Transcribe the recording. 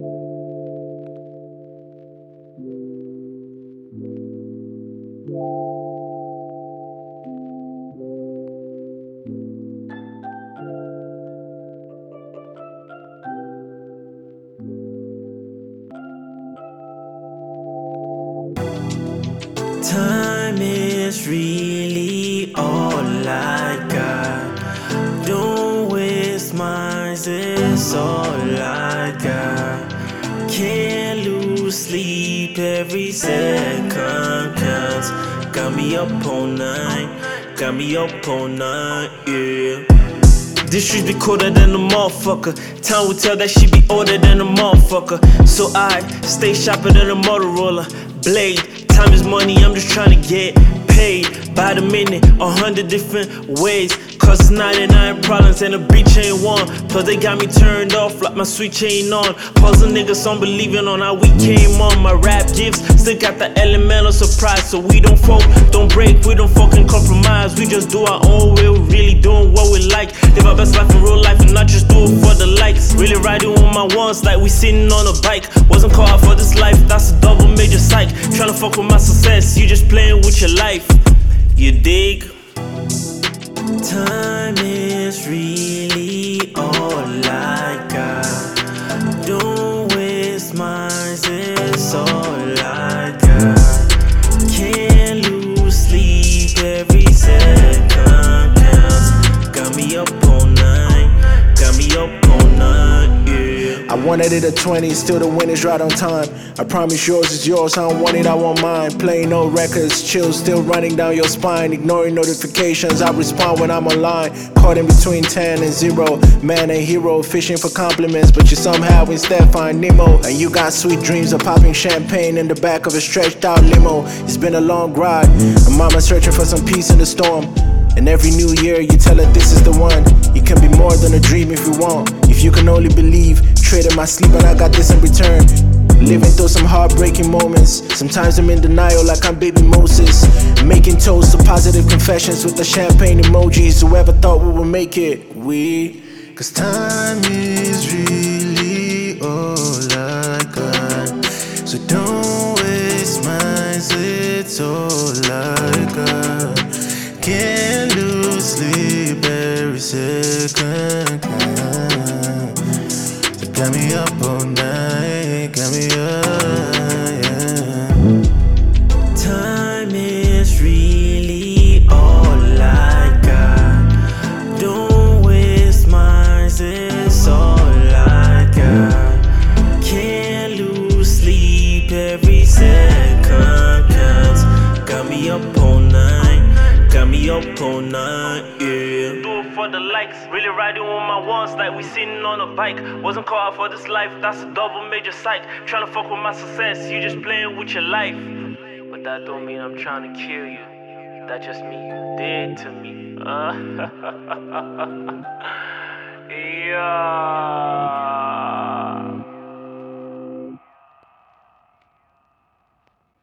Time is really all I got. Don't waste mine, it's all I got. Can't lose sleep, every second counts. Got me up all night, yeah. This streets be colder than a motherfucker. Time will tell that she be older than a motherfucker. So I stay sharper than a Motorola blade. Time is money, I'm just trying to get paid by the minute, 100 different ways. Cause it's 99 problems and the beach ain't one. Plus they got me turned off like my switch ain't on. Puzzle niggas on believing on how we came on. My rap gifts still got the element of surprise. So we don't fold, don't break, we don't fucking compromise. We just do our own way, we really doing what we like. Live our best life in real life and not just do it for the likes. Really riding on my ones like we sitting on a bike. Wasn't called out for this life, that's a double major psych. Tryna fuck with my success, you just playing with your life. You dig? Time is really all I got. Don't waste mine, it's all I got. Can't lose sleep, every second counts. Got me up all night, yeah. I wanted it at 20, still the win is right on time. I promise yours is yours, I don't want it, I want mine. Playing no records, chills still running down your spine. Ignoring notifications, I respond when I'm online. Caught in between 10 and 0, man a hero. Fishing for compliments, but you somehow instead find Nemo. And you got sweet dreams of popping champagne in the back of a stretched out limo. It's been a long ride, and mama searching for some peace in the storm. And every new year you tell her this is the one. It can be more than a dream if you want. If you can only believe, traded my sleep and I got this in return. Living through some heartbreaking moments. Sometimes I'm in denial like I'm baby Moses. Making toasts to positive confessions with the champagne emojis. Whoever thought we would make it, we. Cause time is really all I got. So don't waste mine, it's all I got. Can't lose sleep, every second count. So got me up all night, got me up, yeah. Time is really all I got. Don't waste mine, it's all I got. Can't lose sleep, every second counts. Got me up all night, yeah. Do it for the likes, really riding on my ones like we sitting on a bike. Wasn't called out for this life, that's a double major psych. Tryna fuck with my success, you just playing with your life. But that don't mean I'm trying to kill you. That just mean you dead to me. Yeah.